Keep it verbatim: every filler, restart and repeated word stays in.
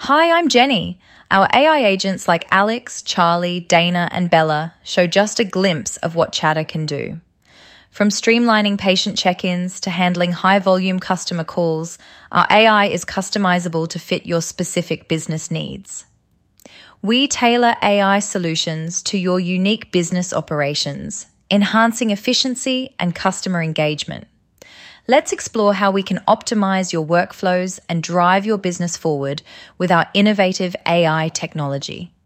Hi, I'm Jenny. Our A I agents like Alex, Charlie, Dana, and Bella show just a glimpse of what Chatter can do. From streamlining patient check-ins to handling high-volume customer calls, our A I is customizable to fit your specific business needs. We tailor A I solutions to your unique business operations, enhancing efficiency and customer engagement. Let's explore how we can optimize your workflows and drive your business forward with our innovative A I technology.